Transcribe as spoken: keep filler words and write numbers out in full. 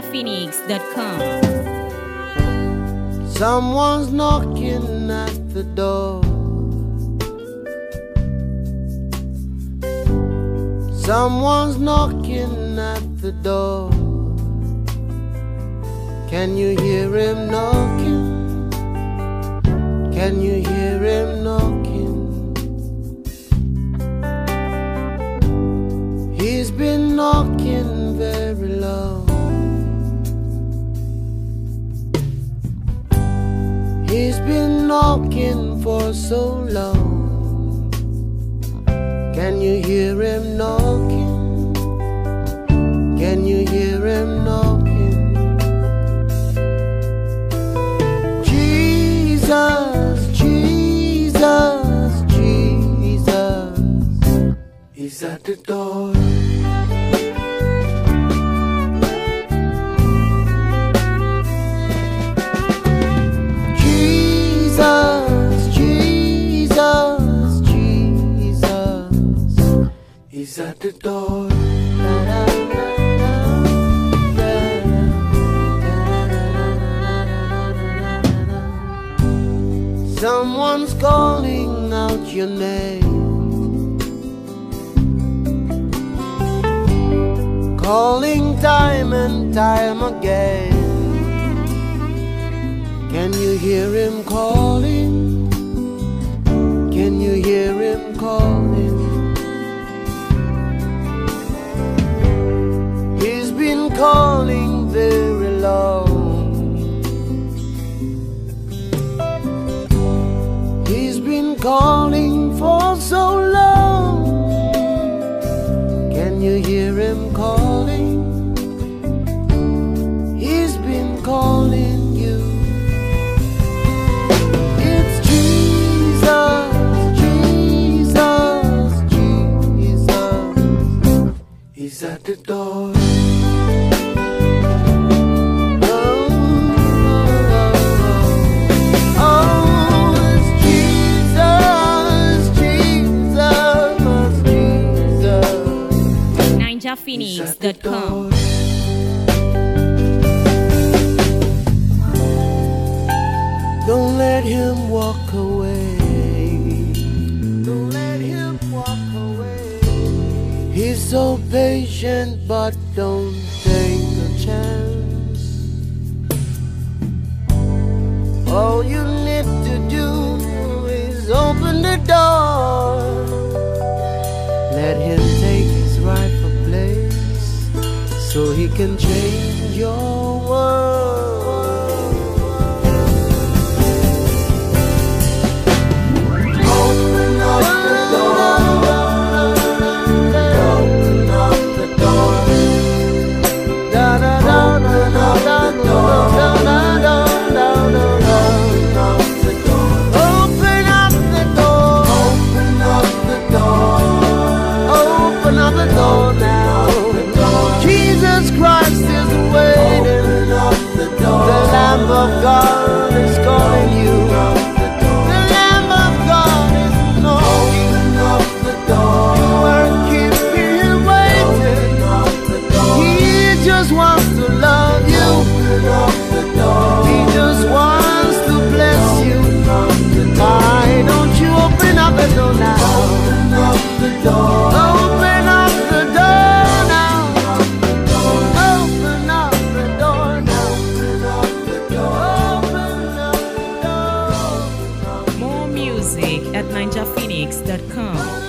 phoenix dot com. Someone's knocking at the door. Someone's knocking at the door. Can you hear him knocking? Can you hear him knocking? He's been knocking very long. He's been knocking for so long. Can you hear him knocking? Can you hear him knocking? Jesus, Jesus, Jesus, he's at the door. He's at the door. Someone's calling out your name, calling time and time again. Can you hear him calling? Can you hear him calling? Calling very long. He's been calling for so long. Can you hear him calling? He's been calling you. It's Jesus, Jesus, Jesus. He's at the door. phoenix dot com. Don't let him walk away. Don't let him walk away. He's so patient, but don't take a chance. All you need to do is open the door. Let him take his rightful place, so he can change your world. Open up the door. Open up the door. Da da da da da da da da da da da da. Open up the door. Open up the door. Open up the door now. Jesus Christ is waiting. The Lamb of God is calling you. The Lamb of God is knocking. You are keeping him waiting. He just wants to love you. He just wants to bless you. Why don't you open up the door now? Open up the door. Open up the door now. Open up the door now. Open up the door. More music at ninja phoenix dot com.